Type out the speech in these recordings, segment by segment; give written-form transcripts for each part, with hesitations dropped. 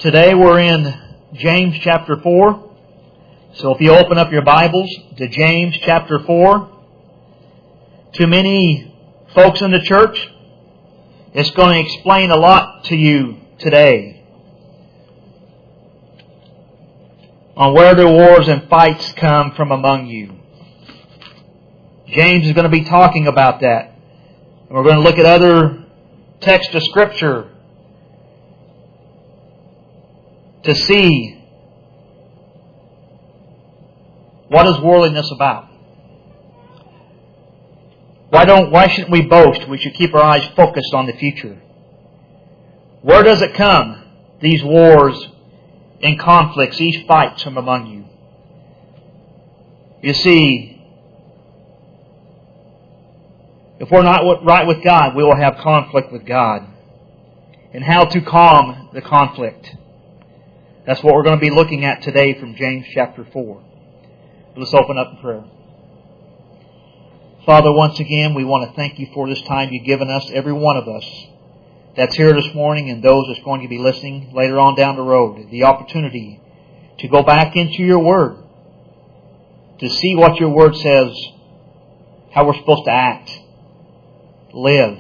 Today we're in James chapter 4. So if you open up your Bibles to James chapter 4, to many folks in the church, it's going to explain a lot to you today on where do wars and fights come from among you. James is going to be talking about that. And we're going to look at other texts of Scripture to see what is worldliness about. Why shouldn't we boast? We should keep our eyes focused on the future. Where does it come, these wars and conflicts, these fights from among you? You see, if we're not right with God, we will have conflict with God. And how to calm the conflict. That's what we're going to be looking at today from James chapter 4. Let's open up in prayer. Father, once again, we want to thank you for this time you've given us, every one of us that's here this morning and those that's going to be listening later on down the road. The opportunity to go back into your Word, to see what your Word says, how we're supposed to act, live,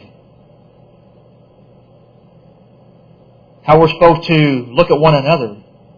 how we're supposed to look at one another,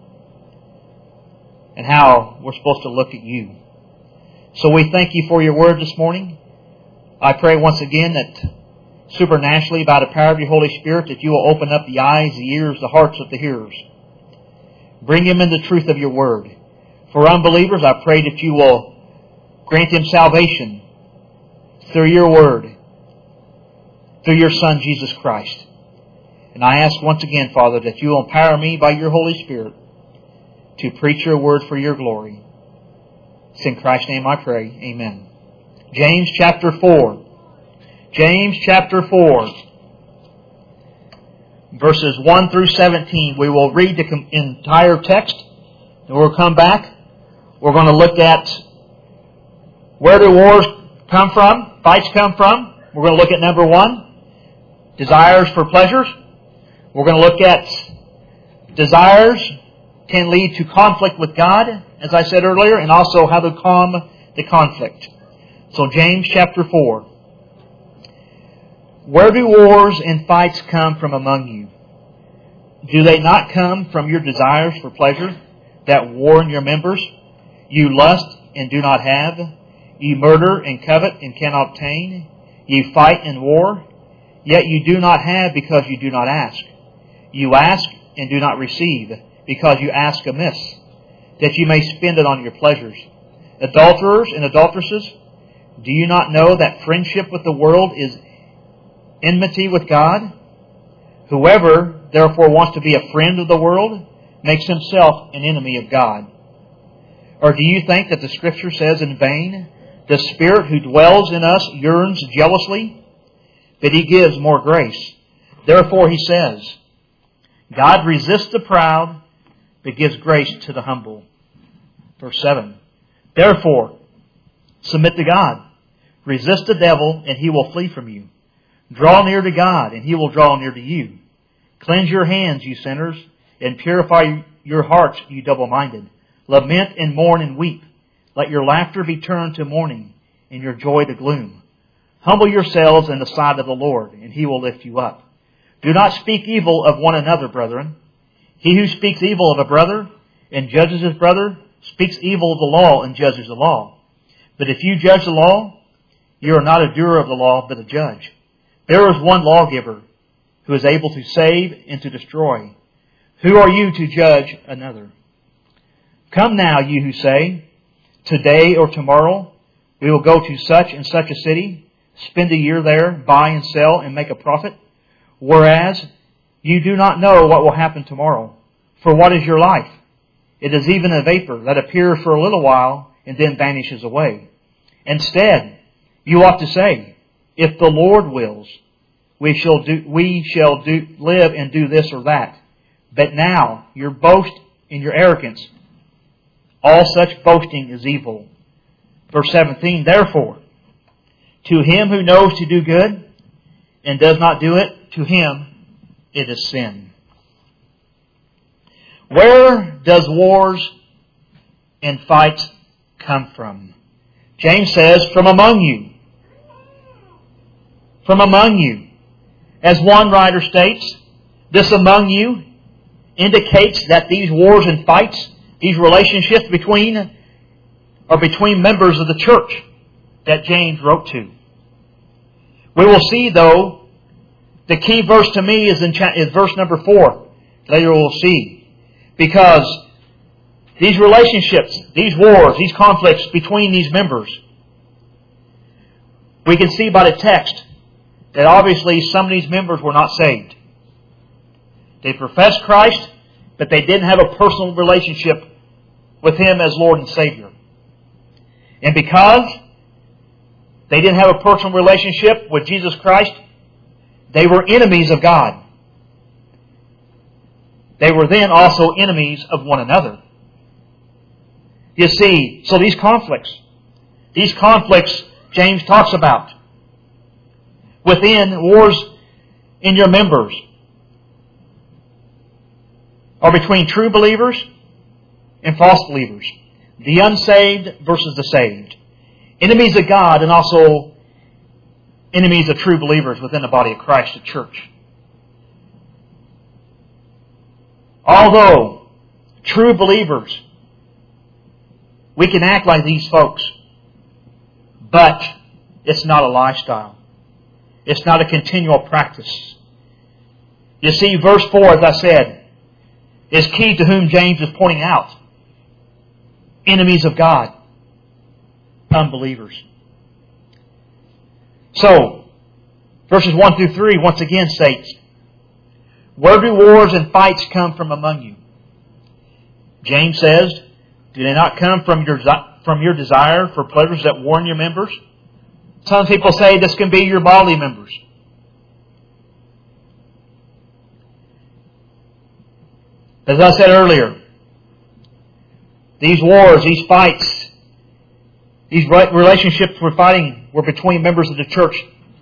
and how we're supposed to look at you. So we thank you for your word this morning. I pray once again that supernaturally, by the power of your Holy Spirit, that you will open up the eyes, the ears, the hearts of the hearers. Bring them in the truth of your word. For unbelievers, I pray that you will grant them salvation through your word, through your Son, Jesus Christ. And I ask once again, Father, that you will empower me by your Holy Spirit to preach your word for your glory. It's in Christ's name I pray. Amen. James chapter 4. James chapter 4. Verses 1 through 17. We will read the entire text. And we'll come back. We're going to look at where do wars come from, fights come from. We're going to look at number 1, desires for pleasures. We're going to look at desires can lead to conflict with God, as I said earlier, and also how to calm the conflict. So James chapter 4. Where do wars and fights come from among you? Do they not come from your desires for pleasure that war in your members? You lust and do not have. You murder and covet and cannot obtain. You fight and war, yet you do not have because you do not ask. You ask and do not receive, because you ask amiss, that you may spend it on your pleasures. Adulterers and adulteresses, do you not know that friendship with the world is enmity with God? Whoever, therefore, wants to be a friend of the world makes himself an enemy of God. Or do you think that the Scripture says in vain, the Spirit who dwells in us yearns jealously? But He gives more grace. Therefore He says, God resists the proud, but gives grace to the humble. Verse 7. Therefore, submit to God. Resist the devil, and he will flee from you. Draw near to God, and He will draw near to you. Cleanse your hands, you sinners, and purify your hearts, you double-minded. Lament and mourn and weep. Let your laughter be turned to mourning, and your joy to gloom. Humble yourselves in the sight of the Lord, and He will lift you up. Do not speak evil of one another, brethren. He who speaks evil of a brother and judges his brother speaks evil of the law and judges the law. But if you judge the law, you are not a doer of the law, but a judge. There is one lawgiver who is able to save and to destroy. Who are you to judge another? Come now, you who say, today or tomorrow we will go to such and such a city, spend a year there, buy and sell and make a profit. Whereas you do not know what will happen tomorrow. For what is your life? It is even a vapor that appears for a little while and then vanishes away. Instead, you ought to say, if the Lord wills, we shall live and do this or that. But now, your boast and your arrogance, all such boasting is evil. Verse 17, therefore, to him who knows to do good and does not do it, to him it is sin. Where does wars and fights come from? James says, from among you. From among you. As one writer states, this among you indicates that these wars and fights, these relationships between members of the church that James wrote to. We will see, though, the key verse to me is verse number 4. Later we'll see. Because these relationships, these wars, these conflicts between these members, we can see by the text that obviously some of these members were not saved. They professed Christ, but they didn't have a personal relationship with Him as Lord and Savior. And because they didn't have a personal relationship with Jesus Christ, they were enemies of God. They were then also enemies of one another. You see, so these conflicts James talks about within wars in your members are between true believers and false believers. The unsaved versus the saved. Enemies of God and also enemies of true believers within the body of Christ, the church. Although true believers, we can act like these folks, but it's not a lifestyle. It's not a continual practice. You see, verse 4, as I said, is key to whom James is pointing out. Enemies of God. Unbelievers. So, verses 1 through 3 once again states, where do wars and fights come from among you? James says, do they not come from your desire for pleasures that war in your members? Some people say this can be your bodily members. As I said earlier, these wars, these fights, these relationships we're fighting were between members of the church.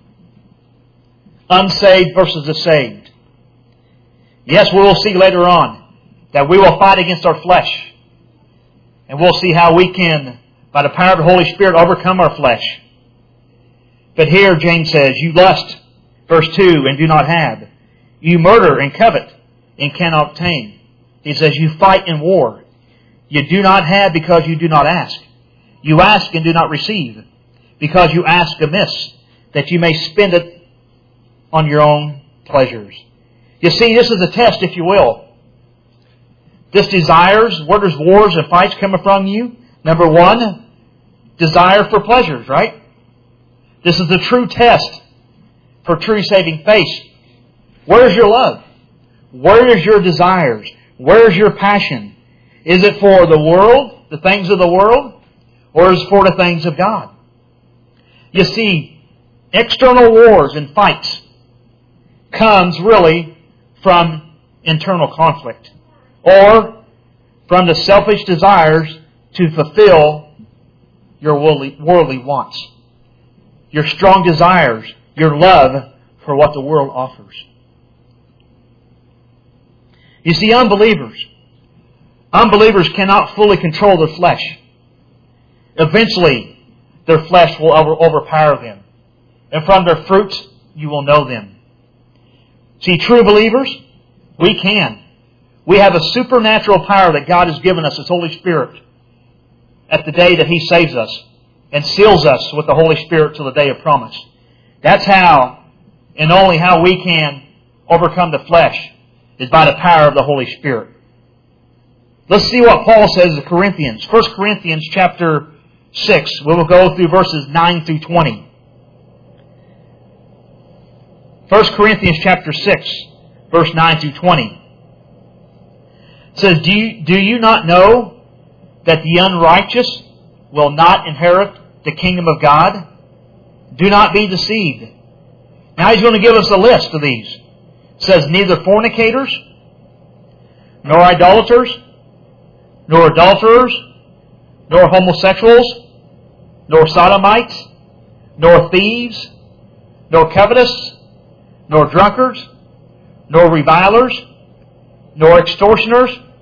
Unsaved versus the saved. Yes, we will see later on that we will fight against our flesh. And we'll see how we can, by the power of the Holy Spirit, overcome our flesh. But here James says, you lust, verse 2, and do not have. You murder and covet and cannot obtain. He says, you fight in war. You do not have because you do not ask. You ask and do not receive because you ask amiss, that you may spend it on your own pleasures. You see, this is a test, if you will. This desires, where does wars and fights come from you? Number 1, desire for pleasures, right? This is the true test for true saving faith. Where is your love? Where is your desires? Where is your passion? Is it for the world, the things of the world, or is it for the things of God? You see, external wars and fights comes really from internal conflict or from the selfish desires to fulfill your worldly wants. Your strong desires, your love for what the world offers. You see, unbelievers cannot fully control their flesh. Eventually, their flesh will overpower them. And from their fruits, you will know them. See, true believers, we can. We have a supernatural power that God has given us, His Holy Spirit, at the day that He saves us and seals us with the Holy Spirit till the day of promise. That's how, and only how we can overcome the flesh, is by the power of the Holy Spirit. Let's see what Paul says to Corinthians. 1 Corinthians chapter 6. We will go through verses 9 through 20. 1 Corinthians chapter 6, verse 9 through 20. It says, Do you not know that the unrighteous will not inherit the kingdom of God? Do not be deceived. Now he's going to give us a list of these. It says, neither fornicators, nor idolaters, nor adulterers, nor homosexuals, nor sodomites, nor thieves, nor covetous, nor drunkards, nor revilers, nor extortioners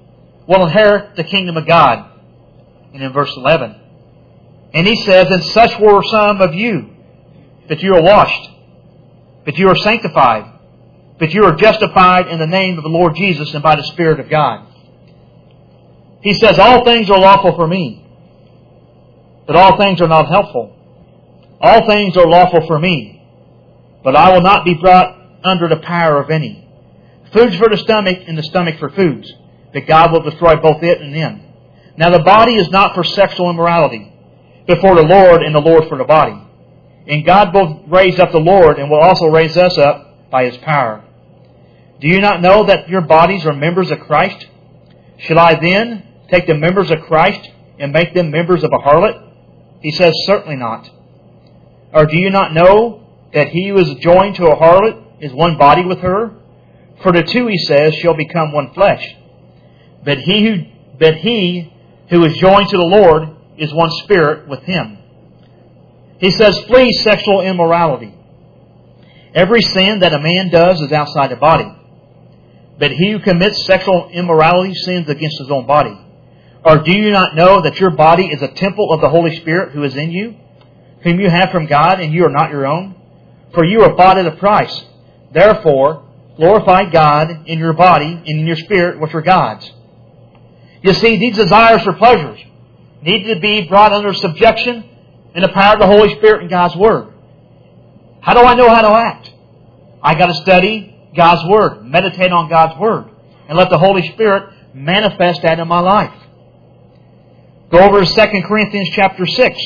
will inherit the kingdom of God. And in verse 11, and he says, and such were some of you, that you are washed, that you are sanctified, that you are justified in the name of the Lord Jesus and by the Spirit of God. He says, all things are lawful for me, but all things are not helpful. All things are lawful for me, but I will not be brought under the power of any. Food's for the stomach, and the stomach for foods, but God will destroy both it and them. Now the body is not for sexual immorality, but for the Lord, and the Lord for the body. And God will raise up the Lord, and will also raise us up by His power. Do you not know that your bodies are members of Christ? Shall I then take the members of Christ and make them members of a harlot? He says, certainly not. Or do you not know that he who is joined to a harlot is one body with her? For the two, he says, shall become one flesh. But he who is joined to the Lord is one spirit with Him. He says, flee sexual immorality. Every sin that a man does is outside the body. But he who commits sexual immorality sins against his own body. Or do you not know that your body is a temple of the Holy Spirit who is in you, whom you have from God, and you are not your own? For you are bought at a price. Therefore, glorify God in your body and in your spirit, which are God's. You see, these desires for pleasures need to be brought under subjection in the power of the Holy Spirit and God's Word. How do I know how to act? I got to study God's Word, meditate on God's Word, and let the Holy Spirit manifest that in my life. Go over to 2 Corinthians chapter 6.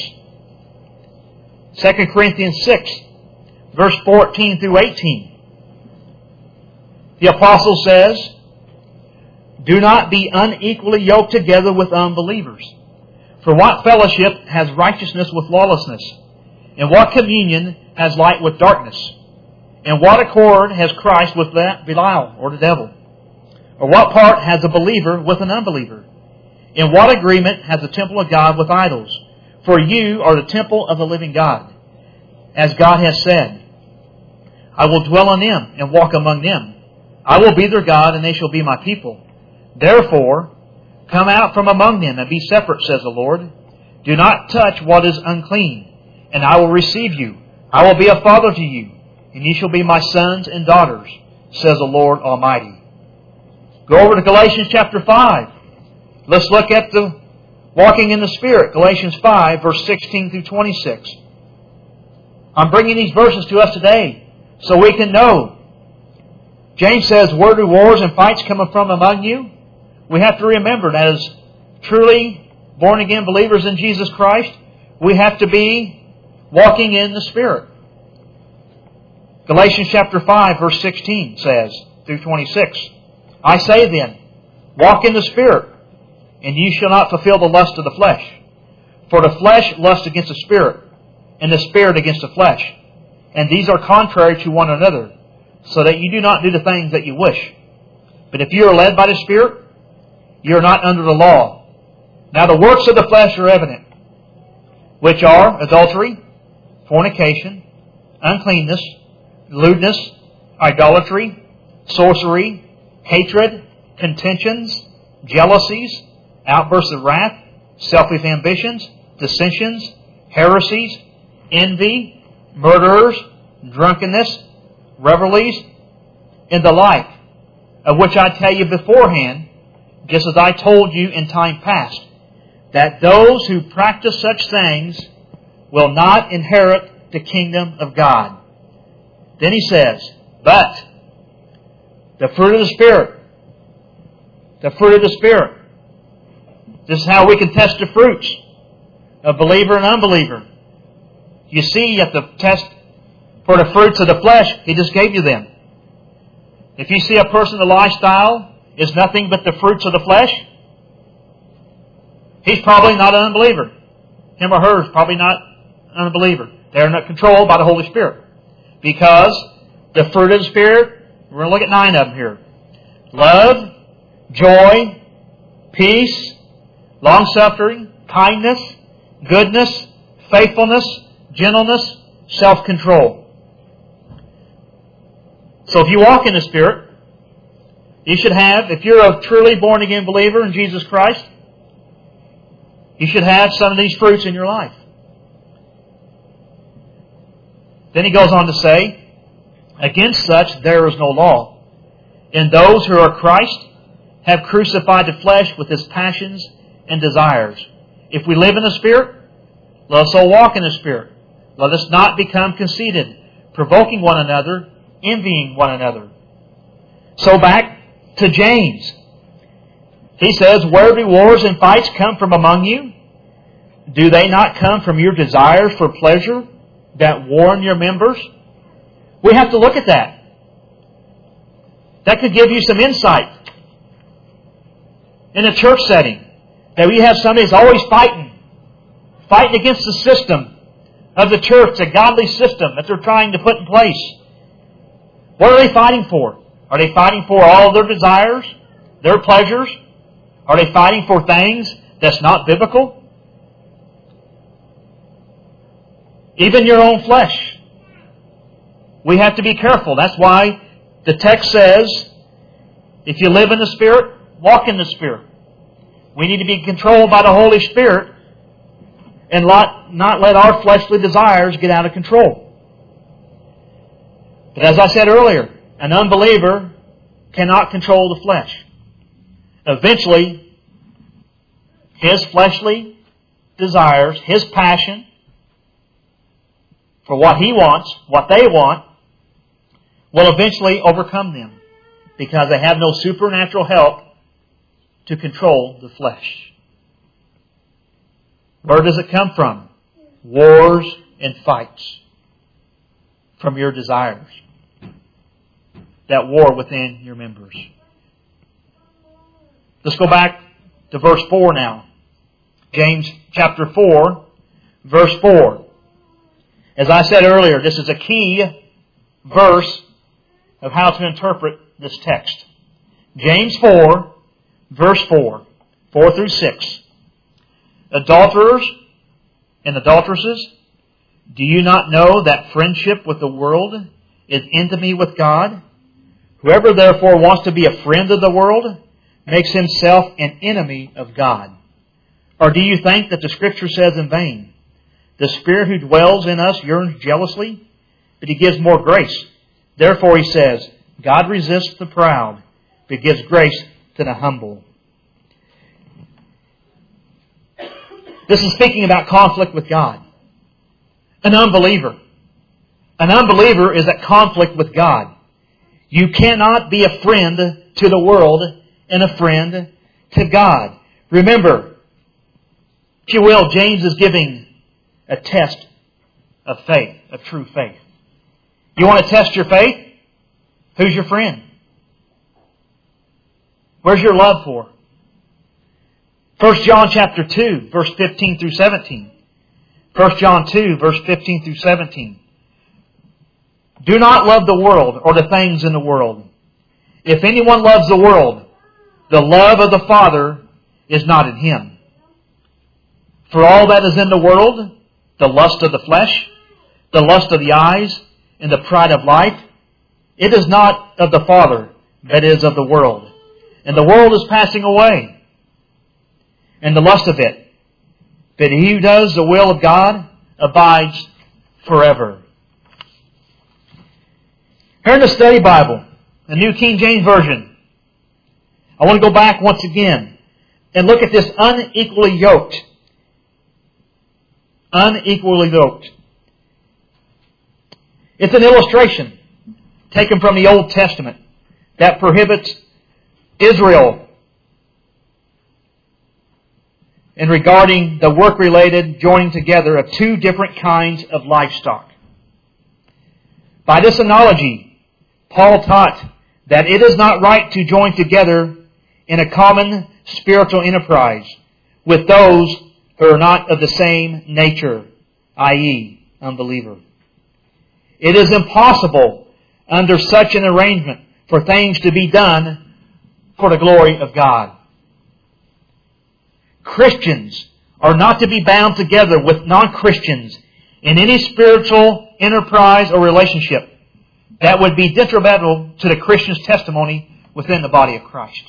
2 Corinthians 6, verse 14 through 18. The apostle says, do not be unequally yoked together with unbelievers. For what fellowship has righteousness with lawlessness? And what communion has light with darkness? And what accord has Christ with Belial, or the devil? Or what part has a believer with an unbeliever? In what agreement has the temple of God with idols? For you are the temple of the living God. As God has said, I will dwell in them and walk among them. I will be their God, and they shall be my people. Therefore, come out from among them and be separate, says the Lord. Do not touch what is unclean, and I will receive you. I will be a father to you, and ye shall be my sons and daughters, says the Lord Almighty. Go over to Galatians chapter 5. Let's look at the walking in the Spirit. Galatians 5, verse 16 through 26. I'm bringing these verses to us today so we can know. James says, where do wars and fights come from among you? We have to remember that as truly born-again believers in Jesus Christ, we have to be walking in the Spirit. Galatians chapter 5, verse 16 says, through 26, I say then, walk in the Spirit, and ye shall not fulfill the lust of the flesh. For the flesh lusts against the Spirit, and the Spirit against the flesh. And these are contrary to one another, so that you do not do the things that you wish. But if you are led by the Spirit, you are not under the law. Now the works of the flesh are evident, which are adultery, fornication, uncleanness, lewdness, idolatry, sorcery, hatred, contentions, jealousies, outbursts of wrath, selfish ambitions, dissensions, heresies, envy, murderers, drunkenness, revelries, and the like, of which I tell you beforehand, just as I told you in time past, that those who practice such things will not inherit the kingdom of God. Then he says, but the fruit of the Spirit, the fruit of the Spirit. This is how we can test the fruits of believer and unbeliever. You see, you have to test for the fruits of the flesh. He just gave you them. If you see a person, the lifestyle is nothing but the fruits of the flesh, he's probably not an unbeliever. Him or her is probably not an unbeliever. They're not controlled by the Holy Spirit. Because the fruit of the Spirit, we're going to look at 9 of them here. Love, joy, peace, long-suffering, kindness, goodness, faithfulness, gentleness, self-control. So if you walk in the Spirit, You should have, if you're a truly born-again believer in Jesus Christ, you should have some of these fruits in your life. Then he goes on to say, against such there is no law. And those who are Christ have crucified the flesh with its passions and desires. If we live in the Spirit, let us all walk in the Spirit. Let us not become conceited, provoking one another, envying one another. So back to James. He says, where do wars and fights come from among you? Do they not come from your desires for pleasure that war in your members? We have to look at that. That could give you some insight in a church setting. That we have somebody that's always fighting against the system of the church, a godly system that they're trying to put in place. What are they fighting for? Are they fighting for all of their desires, their pleasures? Are they fighting for things that's not biblical? Even your own flesh. We have to be careful. That's why the text says, if you live in the Spirit, walk in the Spirit. We need to be controlled by the Holy Spirit and not let our fleshly desires get out of control. But as I said earlier, an unbeliever cannot control the flesh. Eventually, his fleshly desires, his passion for what he wants, what they want, will eventually overcome them because they have no supernatural help to control the flesh. Where does it come from? Wars and fights. From your desires that war within your members. Let's go back to verse 4 now. James chapter 4, verse 4. As I said earlier, this is a key verse of how to interpret this text. James 4, verse 4, 4 through 6. Adulterers and adulteresses, do you not know that friendship with the world is enmity with God? Whoever therefore wants to be a friend of the world makes himself an enemy of God. Or do you think that the Scripture says in vain, the Spirit who dwells in us yearns jealously, but He gives more grace. Therefore He says, God resists the proud, but gives grace to the humble. This is speaking about conflict with God. An unbeliever. An unbeliever is at conflict with God. You cannot be a friend to the world and a friend to God. Remember, if you will, James is giving a test of faith, of true faith. You want to test your faith? Who's your friend? Where's your love for? 1 John chapter 2, verse 15 through 17. 1 John 2, verse 15 through 17. Do not love the world or the things in the world. If anyone loves the world, the love of the Father is not in him. For all that is in the world, the lust of the flesh, the lust of the eyes, and the pride of life, it is not of the Father, but is of the world. And the world is passing away, and the lust of it. But he who does the will of God abides forever. Here in the study Bible, the New King James Version, I want to go back once again and look at this unequally yoked. Unequally yoked. It's an illustration taken from the Old Testament that prohibits Israel in regarding the work-related joining together of two different kinds of livestock. By this analogy, Paul taught that it is not right to join together in a common spiritual enterprise with those who are not of the same nature, i.e., unbeliever. It is impossible under such an arrangement for things to be done for the glory of God. Christians are not to be bound together with non-Christians in any spiritual enterprise or relationship that would be detrimental to the Christian's testimony within the body of Christ.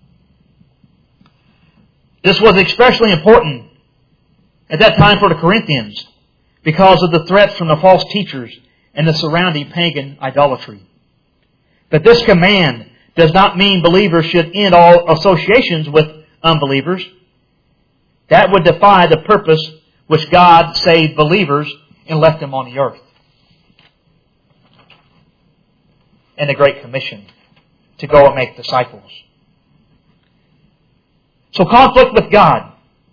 This was especially important at that time for the Corinthians because of the threats from the false teachers and the surrounding pagan idolatry. But this command does not mean believers should end all associations with unbelievers. That would defy the purpose which God saved believers and left them on the earth. And the Great Commission to go and make disciples. So conflict with God.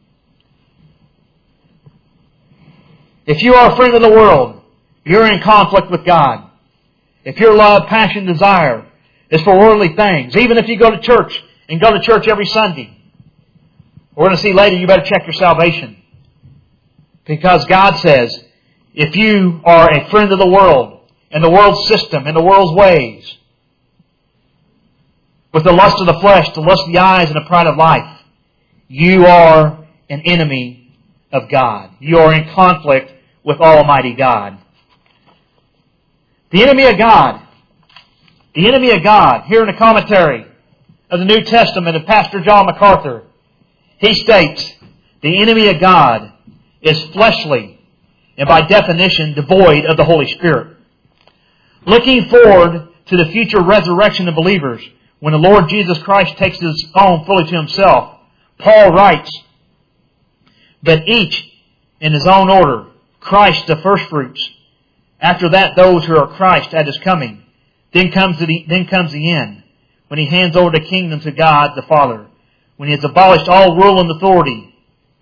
If you are a friend of the world, you're in conflict with God. If your love, passion, desire is for worldly things, even if you go to church and go to church every Sunday, we're going to see later you better check your salvation. Because God says, if you are a friend of the world and the world's system and the world's ways, with the lust of the flesh, the lust of the eyes, and the pride of life, you are an enemy of God. You are in conflict with Almighty God. The enemy of God. The enemy of God. Here in the commentary of the New Testament of Pastor John MacArthur, he states, the enemy of God is fleshly and by definition devoid of the Holy Spirit. Looking forward to the future resurrection of believers, when the Lord Jesus Christ takes His own fully to Himself, Paul writes, but each in his own order, Christ the firstfruits. After that, those who are Christ at His coming. Then comes the end, when He hands over the kingdom to God the Father, when He has abolished all rule and authority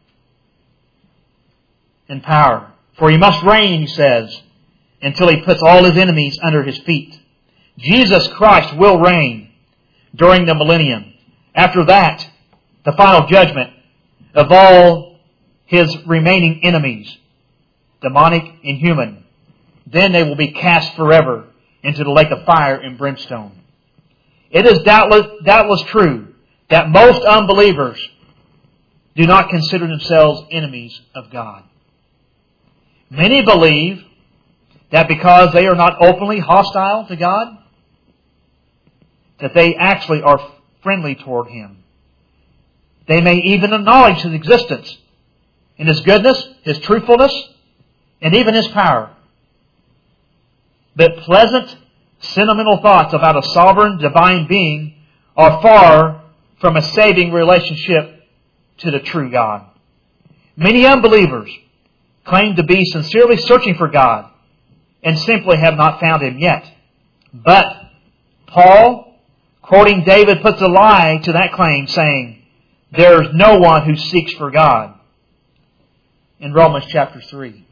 and power. For He must reign, he says, until He puts all His enemies under His feet. Jesus Christ will reign during the millennium. After that, the final judgment of all His remaining enemies, demonic and human. Then they will be cast forever into the lake of fire and brimstone. It is doubtless true that most unbelievers do not consider themselves enemies of God. Many believe that because they are not openly hostile to God, that they actually are friendly toward Him. They may even acknowledge His existence and His goodness, His truthfulness, and even His power. But pleasant, sentimental thoughts about a sovereign, divine being are far from a saving relationship to the true God. Many unbelievers claim to be sincerely searching for God and simply have not found Him yet. But Paul, quoting David, puts a lie to that claim, saying, there is no one who seeks for God. In Romans chapter 3.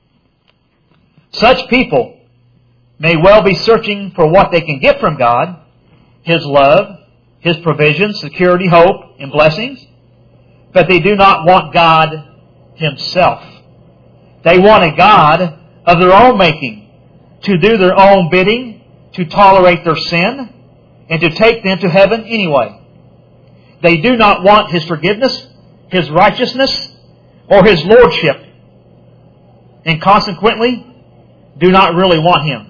Such people may well be searching for what they can get from God, His love, His provision, security, hope, and blessings, but they do not want God Himself. They want a God of their own making, to do their own bidding, to tolerate their sin, and to take them to heaven anyway. They do not want His forgiveness, His righteousness, or His lordship, and consequently do not really want Him.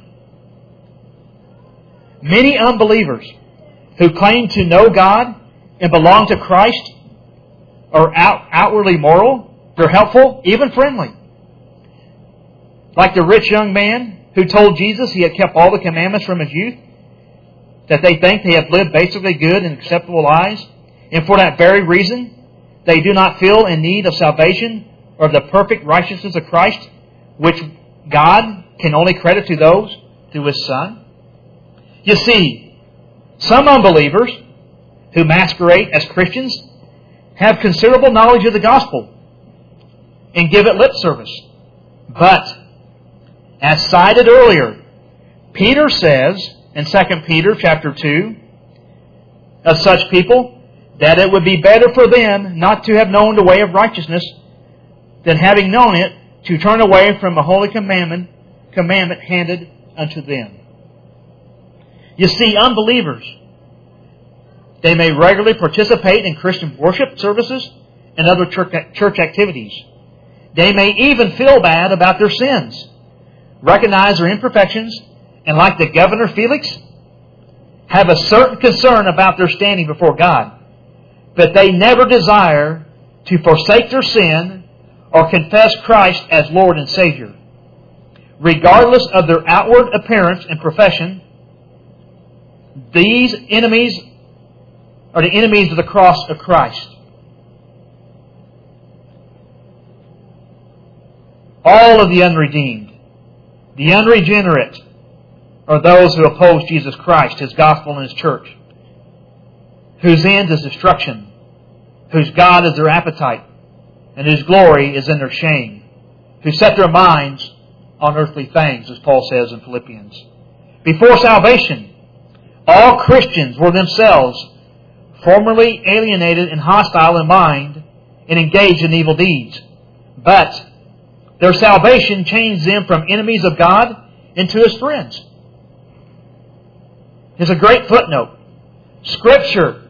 Many unbelievers who claim to know God and belong to Christ are outwardly moral, they're helpful, even friendly. Like the rich young man who told Jesus he had kept all the commandments from his youth, that they think they have lived basically good and acceptable lives, and for that very reason they do not feel in need of salvation or of the perfect righteousness of Christ, which God can only credit to those through His Son. You see, some unbelievers who masquerade as Christians have considerable knowledge of the gospel and give it lip service. But, as cited earlier, Peter says in 2 Peter chapter 2 of such people that it would be better for them not to have known the way of righteousness than having known it to turn away from a holy commandment handed unto them. You see, unbelievers, they may regularly participate in Christian worship services and other church activities. They may even feel bad about their sins, recognize their imperfections, and like the governor Felix, have a certain concern about their standing before God, but they never desire to forsake their sin or confess Christ as Lord and Savior. Regardless of their outward appearance and profession, these enemies are the enemies of the cross of Christ. All of the unredeemed, the unregenerate, are those who oppose Jesus Christ, His gospel, and His church, whose end is destruction, whose God is their appetite, and whose glory is in their shame, who set their minds on earthly things, as Paul says in Philippians. Before salvation, all Christians were themselves formerly alienated and hostile in mind and engaged in evil deeds. But their salvation changed them from enemies of God into His friends. Here's a great footnote. Scripture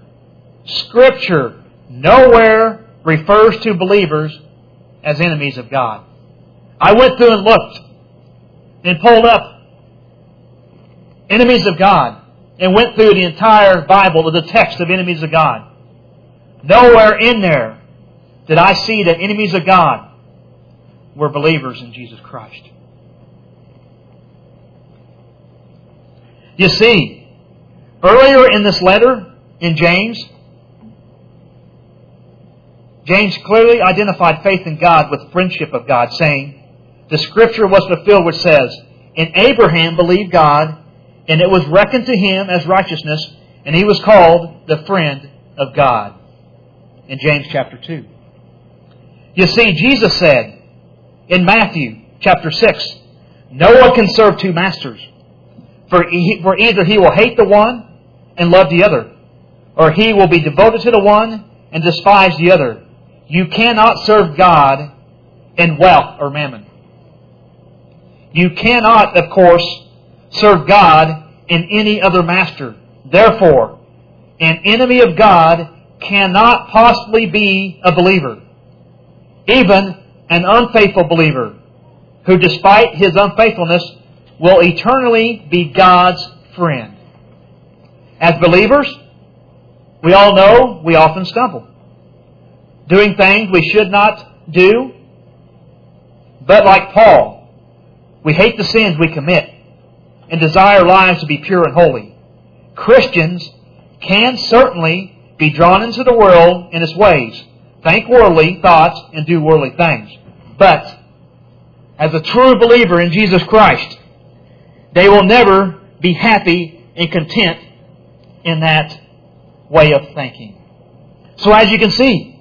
nowhere refers to believers as enemies of God. I went through and looked and pulled up enemies of God and went through the entire Bible of the text of enemies of God. Nowhere in there did I see that enemies of God were believers in Jesus Christ. You see, earlier in this letter, in James clearly identified faith in God with friendship of God, saying, the Scripture was fulfilled which says, and Abraham believed God, and it was reckoned to him as righteousness, and he was called the friend of God. In James chapter 2. You see, Jesus said in Matthew chapter 6, no one can serve two masters, for either he will hate the one and love the other, or he will be devoted to the one and despise the other. You cannot serve God and wealth or mammon. You cannot, of course, serve God and any other master. Therefore, an enemy of God cannot possibly be a believer. Even an unfaithful believer, who despite his unfaithfulness will eternally be God's friend. As believers, we all know we often stumble, doing things we should not do. But like Paul, we hate the sins we commit and desire lives to be pure and holy. Christians can certainly be drawn into the world and its ways, think worldly thoughts, and do worldly things. But as a true believer in Jesus Christ, they will never be happy and content in that way of thinking. So as you can see,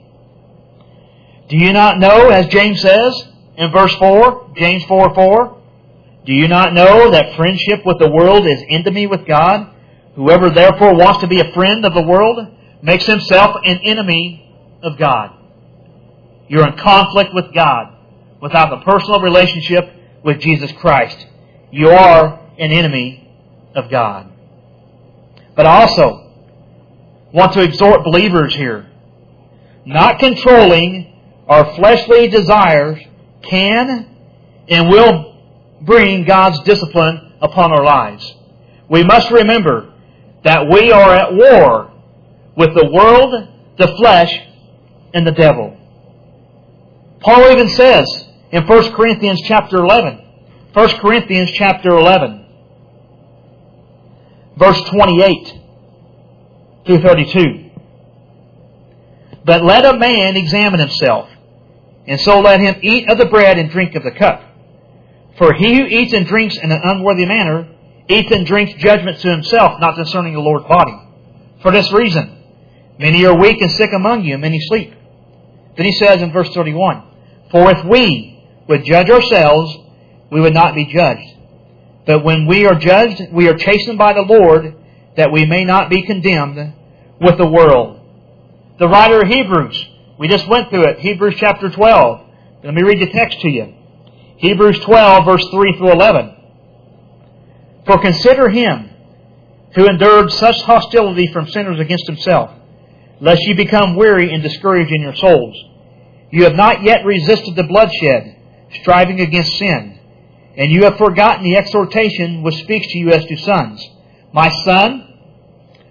do you not know, as James says in verse 4, James 4:4, do you not know that friendship with the world is enmity with God? Whoever therefore wants to be a friend of the world makes himself an enemy of God. You're in conflict with God without a personal relationship with Jesus Christ. You are an enemy of God. But I also want to exhort believers here. Not controlling our fleshly desires can and will bring God's discipline upon our lives. We must remember that we are at war with the world, the flesh, and the devil. Paul even says in 1 Corinthians chapter 11, 1 Corinthians chapter 11, verse 28 through 32. But let a man examine himself, and so let him eat of the bread and drink of the cup. For he who eats and drinks in an unworthy manner eats and drinks judgment to himself, not discerning the Lord's body. For this reason, many are weak and sick among you, and many sleep. Then he says in verse 31, for if we would judge ourselves, we would not be judged. But when we are judged, we are chastened by the Lord, that we may not be condemned with the world. The writer of Hebrews, we just went through it, Hebrews chapter 12. Let me read the text to you. Hebrews 12, verse 3 through 11. For consider him who endured such hostility from sinners against himself, lest ye become weary and discouraged in your souls. You have not yet resisted the bloodshed, striving against sin, and you have forgotten the exhortation which speaks to you as to sons. My son,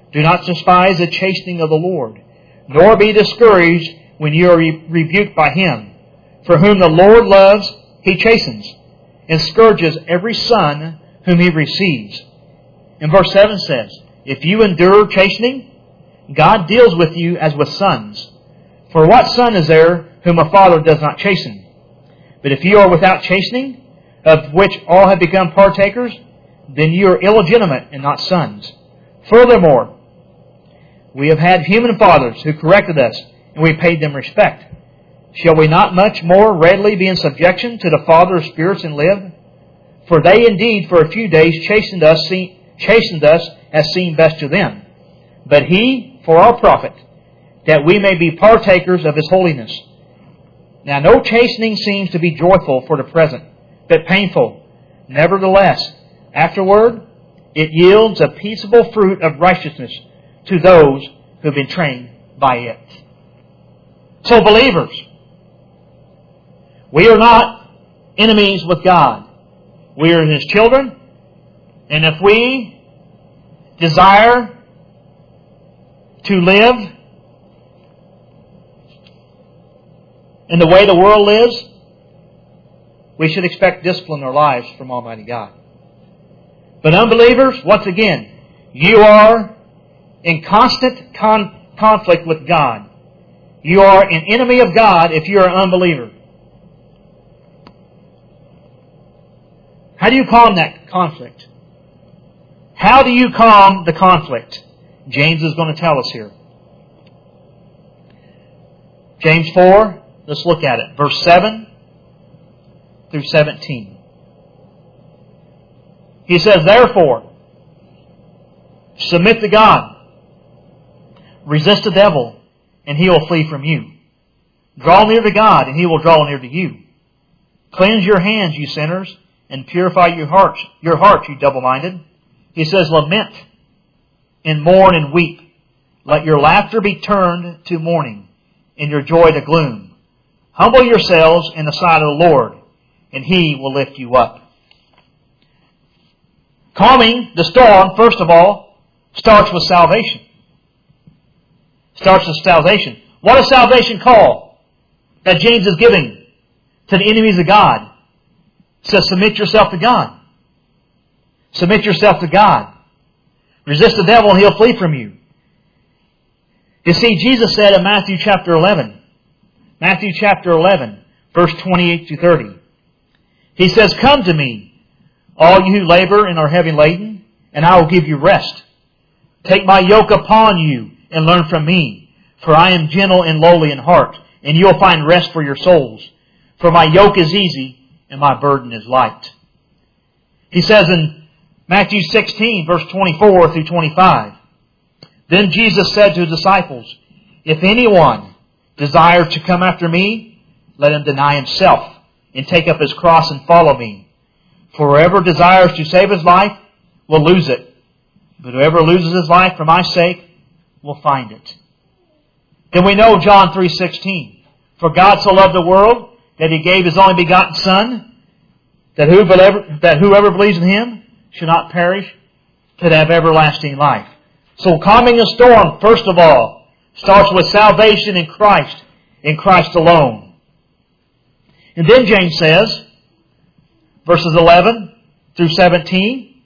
Do not despise the chastening of the Lord, nor be discouraged when you are rebuked by Him. For whom the Lord loves, He chastens, and scourges every son whom He receives. And verse 7 says, if you endure chastening, God deals with you as with sons. For what son is there whom a father does not chasten? But if you are without chastening, of which all have become partakers, then you are illegitimate and not sons. Furthermore, we have had human fathers who corrected us, and we paid them respect. Shall we not much more readily be in subjection to the Father of spirits and live? For they indeed for a few days chastened us as seemed best to them. But He for our profit, that we may be partakers of His holiness. Now no chastening seems to be joyful for the present, but painful. Nevertheless, afterward, it yields a peaceable fruit of righteousness to those who have been trained by it. So believers, we are not enemies with God. We are His children, and if we desire to live in the way the world lives, we should expect discipline in our lives from Almighty God. But unbelievers, once again, you are in constant conflict with God. You are an enemy of God if you are an unbeliever. How do you calm that conflict? How do you calm the conflict? James is going to tell us here. James 4, let's look at it. Verse 7 through 17. He says, therefore, submit to God. Resist the devil, and he will flee from you. Draw near to God, and He will draw near to you. Cleanse your hands, you sinners, and purify your hearts, you double-minded. He says, lament and mourn and weep. Let your laughter be turned to mourning, and your joy to gloom. Humble yourselves in the sight of the Lord, and He will lift you up. Calming the storm, first of all, starts with salvation. Starts with salvation. What does salvation call that James is giving to the enemies of God? It says, submit yourself to God. Submit yourself to God. Resist the devil and he'll flee from you. You see, Jesus said in Matthew chapter 11, verse 28 to 30, He says, come to me, all you who labor and are heavy laden, and I will give you rest. Take my yoke upon you and learn from me, for I am gentle and lowly in heart, and you will find rest for your souls. For my yoke is easy and my burden is light. He says in Matthew 16, verse 24 through 25, Then Jesus said to His disciples, If anyone desires to come after me, let him deny himself and take up his cross and follow me. For whoever desires to save his life will lose it, but whoever loses his life for my sake will find it. Then we know John 3:16. For God so loved the world that He gave His only begotten Son, that whoever believes in Him should not perish, but have everlasting life. So calming a storm, first of all, starts with salvation in Christ alone. And then James says, verses 11 through 17,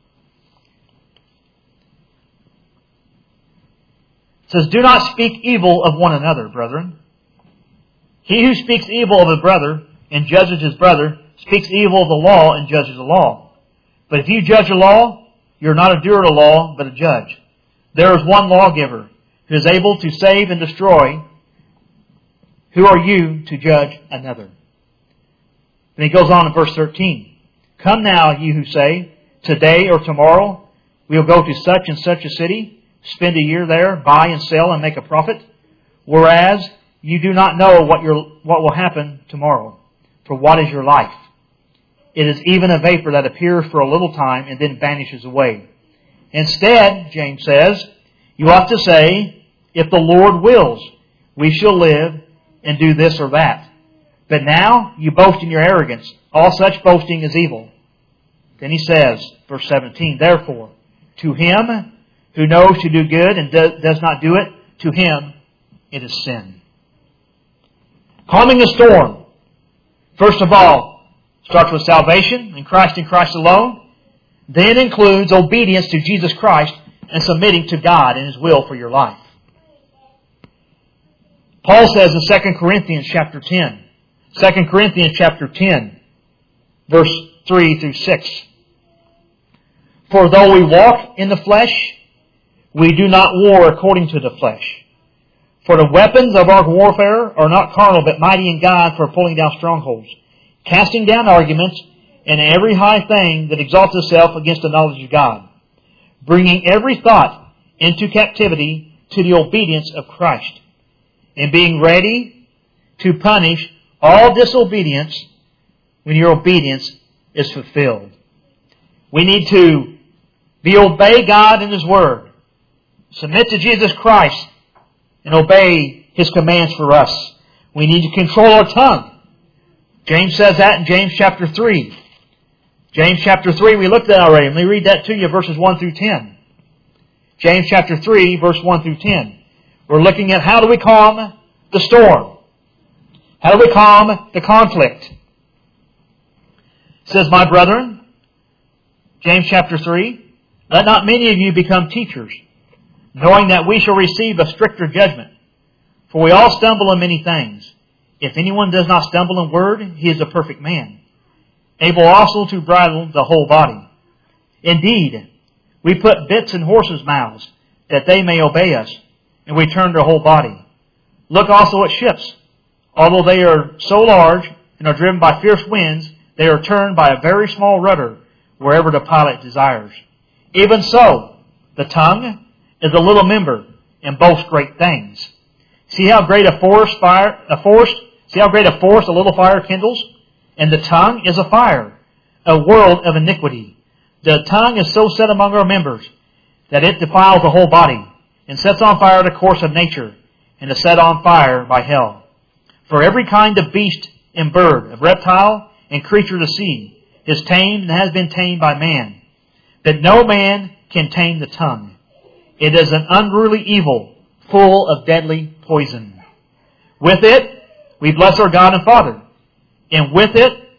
says, Do not speak evil of one another, brethren. He who speaks evil of a brother and judges his brother speaks evil of the law and judges the law. But if you judge the law, you are not a doer of the law, but a judge. There is one lawgiver who is able to save and destroy. Who are you to judge another? Then he goes on in verse 13. Come now, you who say, Today or tomorrow we will go to such and such a city, spend a year there, buy and sell and make a profit. Whereas you do not know what will happen tomorrow. For what is your life? It is even a vapor that appears for a little time and then vanishes away. Instead, James says, you ought to say, If the Lord wills, we shall live and do this or that. But now you boast in your arrogance. All such boasting is evil. Then he says, verse 17, Therefore, to him who knows to do good and does not do it, to him it is sin. Calming the storm, first of all, starts with salvation in Christ alone, then includes obedience to Jesus Christ and submitting to God and His will for your life. Paul says in 2 Corinthians chapter 10, 2 Corinthians chapter 10, verse 3 through 6. For though we walk in the flesh, we do not war according to the flesh. For the weapons of our warfare are not carnal, but mighty in God for pulling down strongholds, casting down arguments, and every high thing that exalts itself against the knowledge of God, bringing every thought into captivity to the obedience of Christ, and being ready to punish all disobedience when your obedience is fulfilled. We need to obey God and His Word, submit to Jesus Christ, and obey His commands for us. We need to control our tongue. James says that in James chapter 3. James chapter 3, we looked at that already. Let me read that to you, verses 1 through 10. James chapter 3, verse 1 through 10. We're looking at how do we calm the storm? How do we calm the conflict? It says, my brethren, James chapter 3, let not many of you become teachers, knowing that we shall receive a stricter judgment. For we all stumble in many things. If anyone does not stumble in word, he is a perfect man, able also to bridle the whole body. Indeed, we put bits in horses' mouths, that they may obey us, and we turn their whole body. Look also at ships. Although they are so large and are driven by fierce winds, they are turned by a very small rudder wherever the pilot desires. Even so, the tongue is a little member and boasts great things. See how great a forest a little fire kindles? And the tongue is a fire, a world of iniquity. The tongue is so set among our members that it defiles the whole body and sets on fire the course of nature and is set on fire by hell. For every kind of beast and bird, of reptile and creature of the sea is tamed and has been tamed by man. But no man can tame the tongue. It is an unruly evil, full of deadly poison. With it, we bless our God and Father. And with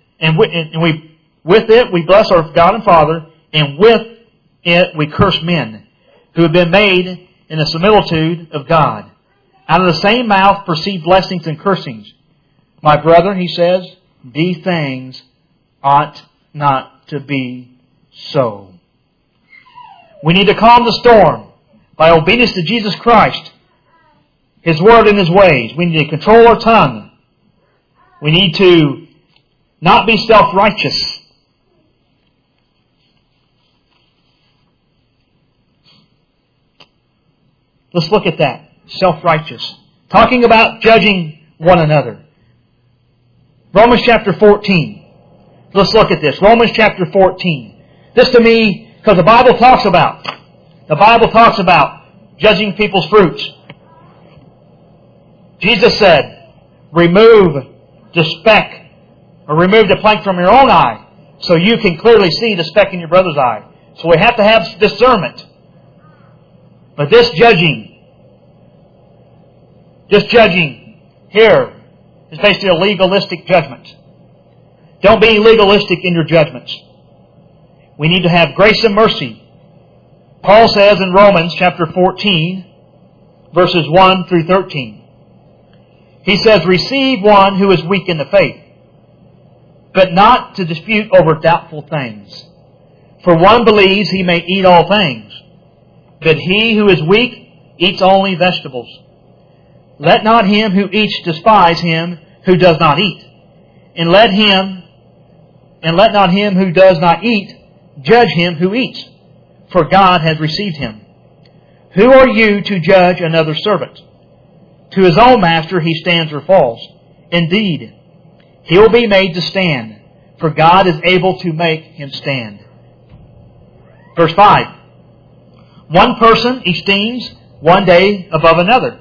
it we bless our God and Father, and with it we curse men, who have been made in the similitude of God. Out of the same mouth proceed blessings and cursings. My brethren, he says, these things ought not to be so. We need to calm the storm by obedience to Jesus Christ, His Word and His ways. We need to control our tongue. We need to not be self-righteous. Let's look at that. Self-righteous. Talking about judging one another. Romans chapter 14. Let's look at this. Romans chapter 14. This to me, because the Bible talks about judging people's fruits. Jesus said, remove the speck or remove the plank from your own eye so you can clearly see the speck in your brother's eye. So we have to have discernment. But this judging here is basically a legalistic judgment. Don't be legalistic in your judgments. We need to have grace and mercy. Paul says in Romans chapter 14, verses 1 through 13. He says, receive one who is weak in the faith, but not to dispute over doubtful things. For one believes he may eat all things, but he who is weak eats only vegetables. Let not him who eats despise him who does not eat, and let not him who does not eat judge him who eats, for God has received him. Who are you to judge another servant? To his own master he stands or falls. Indeed, he will be made to stand, for God is able to make him stand. Verse 5. One person esteems one day above another.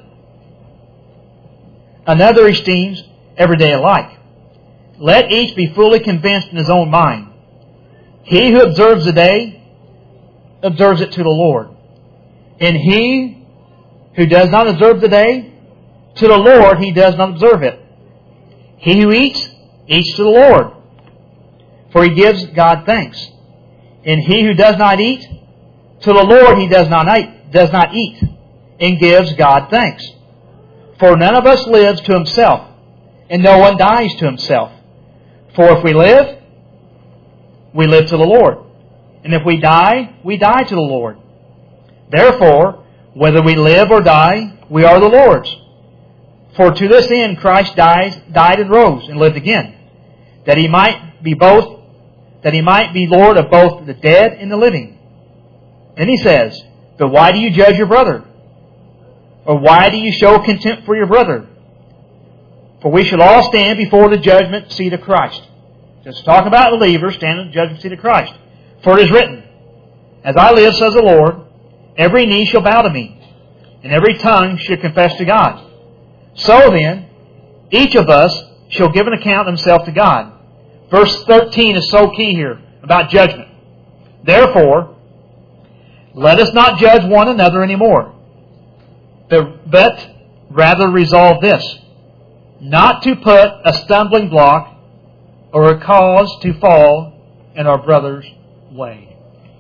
Another esteems every day alike. Let each be fully convinced in his own mind. He who observes the day, observes it to the Lord. And he who does not observe the day, to the Lord he does not observe it. He who eats, eats to the Lord, for he gives God thanks. And he who does not eat, to the Lord he does not eat, and gives God thanks. For none of us lives to himself, and no one dies to himself. For if we live to the Lord. And if we die to the Lord. Therefore, whether we live or die, we are the Lord's. For to this end Christ died and rose and lived again, that he might be Lord of both the dead and the living. Then he says, but why do you judge your brother? Or why do you show contempt for your brother? For we shall all stand before the judgment seat of Christ. Just talk about believers standing at the judgment seat of Christ. For it is written, as I live, says the Lord, every knee shall bow to me, and every tongue shall confess to God. So then, each of us shall give an account of himself to God. Verse 13 is so key here about judgment. Therefore, let us not judge one another anymore, but rather resolve this, not to put a stumbling block or a cause to fall in our brother's way.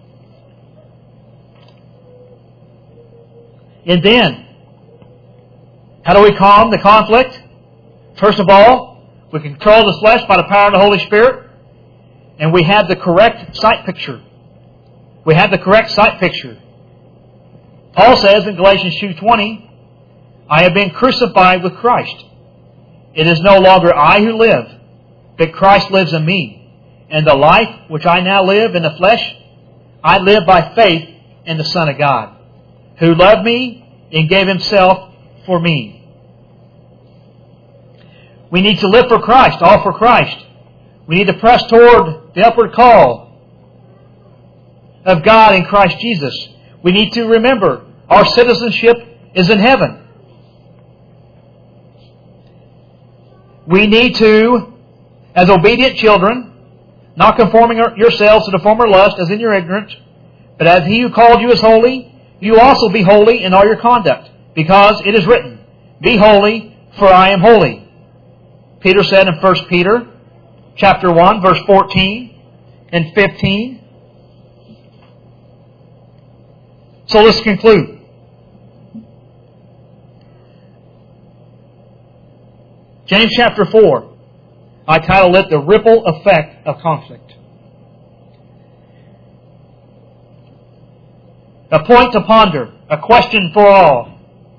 And then, how do we calm the conflict? First of all, we control the flesh by the power of the Holy Spirit, and we have the correct sight picture. We have the correct sight picture. Paul says in Galatians 2:20, I have been crucified with Christ. It is no longer I who live, but Christ lives in me. And the life which I now live in the flesh, I live by faith in the Son of God, who loved me and gave himself for me. We need to live for Christ, all for Christ. We need to press toward the upward call of God in Christ Jesus. We need to remember our citizenship is in heaven. We need to, as obedient children, not conforming yourselves to the former lust as in your ignorance, but as he who called you is holy, you also be holy in all your conduct, because it is written, be holy, for I am holy. Peter said in 1 Peter chapter 1, verse 14 and 15. So let's conclude. James chapter 4. I titled it The Ripple Effect of Conflict. A point to ponder, a question for all.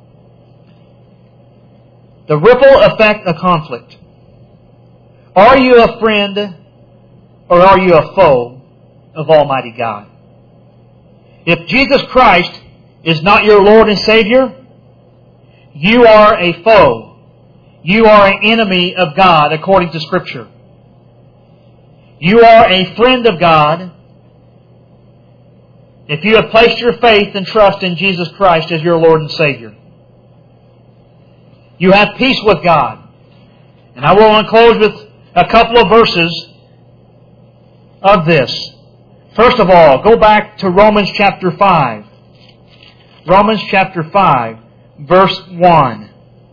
The ripple effect of conflict. Are you a friend or are you a foe of Almighty God? If Jesus Christ is not your Lord and Savior, you are a foe. You are an enemy of God according to Scripture. You are a friend of God if you have placed your faith and trust in Jesus Christ as your Lord and Savior. You have peace with God. And I will close with a couple of verses of this. First of all, go back to Romans chapter 5. Romans chapter 5, verse 1.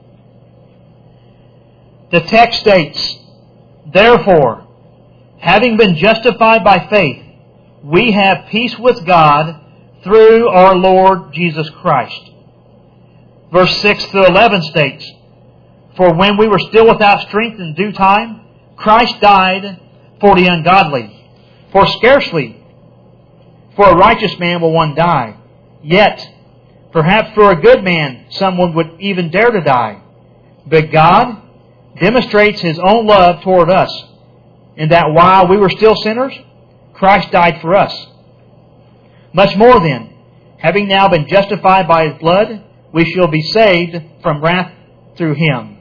The text states, therefore, having been justified by faith, we have peace with God through our Lord Jesus Christ. Verse 6 through 11 states, for when we were still without strength in due time, Christ died for the ungodly. For scarcely for a righteous man will one die. Yet, perhaps for a good man, someone would even dare to die. But God demonstrates His own love toward us, in that while we were still sinners, Christ died for us. Much more then, having now been justified by His blood, we shall be saved from wrath through Him.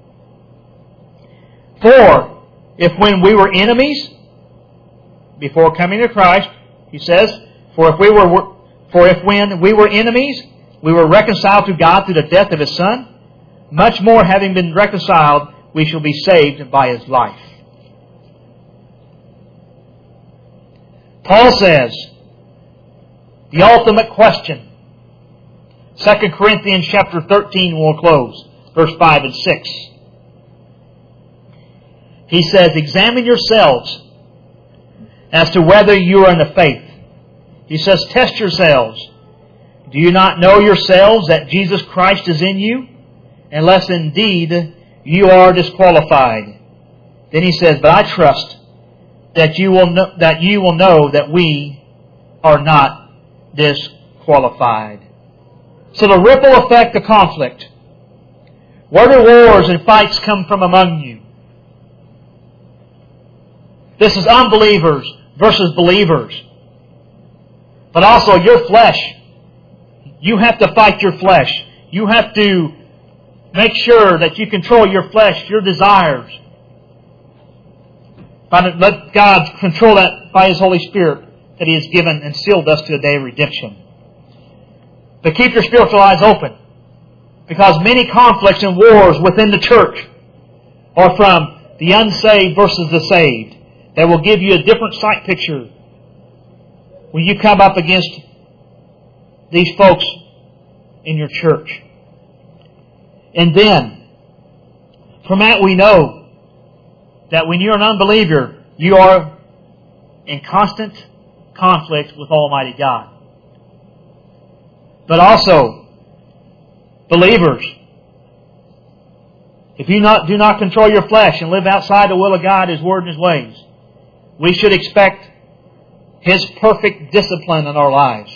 For if when we were enemies, before coming to Christ, he says, for if when we were enemies, we were reconciled to God through the death of His Son, much more having been reconciled, we shall be saved by His life. Paul says, the ultimate question 2 Corinthians chapter 13 will close, verse 5 and 6. He says, examine yourselves as to whether you are in the faith. He says, test yourselves. Do you not know yourselves that Jesus Christ is in you? Unless indeed you are disqualified. Then he says, but I trust that you will know that we are not disqualified. So the ripple effect of conflict. Where do wars and fights come from among you? This is unbelievers versus believers. But also your flesh. You have to fight your flesh. You have to make sure that you control your flesh, your desires. Let God control that by His Holy Spirit that He has given and sealed us to a day of redemption. But keep your spiritual eyes open. Because many conflicts and wars within the church are from the unsaved versus the saved. That will give you a different sight picture when you come up against these folks in your church. And then, from that we know that when you're an unbeliever, you are in constant conflict with Almighty God. But also, believers, if you do not control your flesh and live outside the will of God, His Word and His ways, we should expect His perfect discipline in our lives.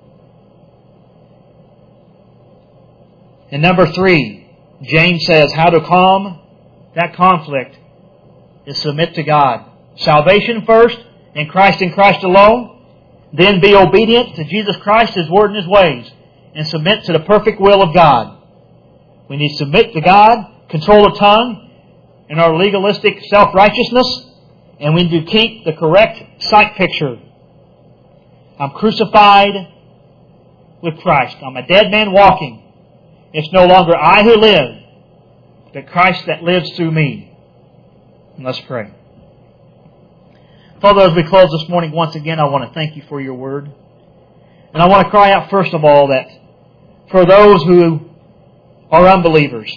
And number 3, James says how to calm that conflict is submit to God. Salvation first, and Christ alone. Then be obedient to Jesus Christ, His Word and His ways. And submit to the perfect will of God. We need to submit to God, control the tongue, and our legalistic self-righteousness. And we need to keep the correct sight picture. I'm crucified with Christ. I'm a dead man walking. It's no longer I who live, but Christ that lives through me. And let's pray. Father, as we close this morning, once again, I want to thank You for Your Word. And I want to cry out, first of all, that for those who are unbelievers,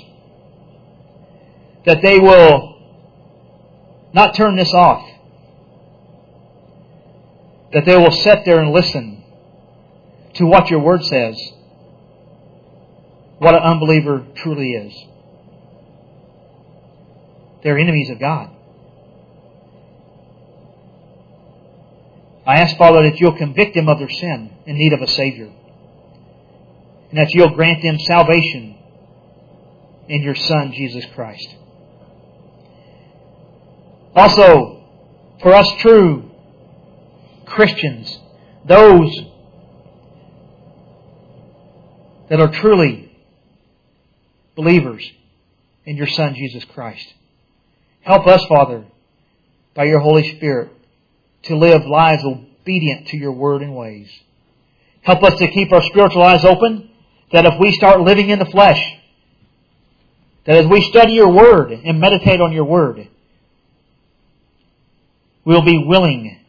that they will not turn this off. That they will sit there and listen to what Your Word says. What an unbeliever truly is. They're enemies of God. I ask, Father, that You'll convict them of their sin in need of a Savior. And that You'll grant them salvation in Your Son, Jesus Christ. Also, for us true Christians, those that are truly believers in Your Son, Jesus Christ, help us, Father, by Your Holy Spirit, to live lives obedient to Your Word and ways. Help us to keep our spiritual eyes open, that if we start living in the flesh, that as we study Your Word and meditate on Your Word, we'll be willing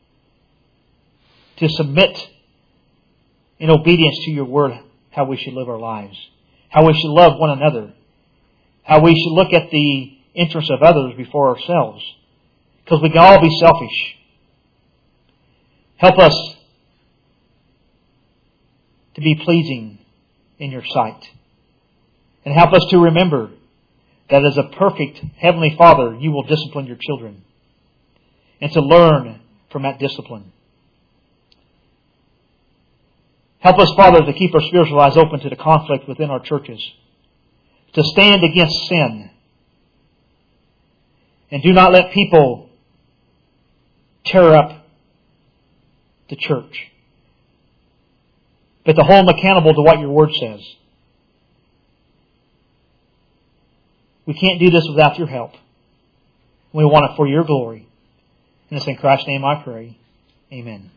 to submit in obedience to Your Word how we should live our lives, how we should love one another, how we should look at the interests of others before ourselves, because we can all be selfish. Help us to be pleasing in Your sight. And help us to remember that as a perfect Heavenly Father, You will discipline Your children. And to learn from that discipline. Help us, Father, to keep our spiritual eyes open to the conflict within our churches. To stand against sin. And do not let people tear up the church, but to hold them accountable to what Your Word says. We can't do this without Your help. We want it for Your glory. And it's in Christ's name I pray. Amen.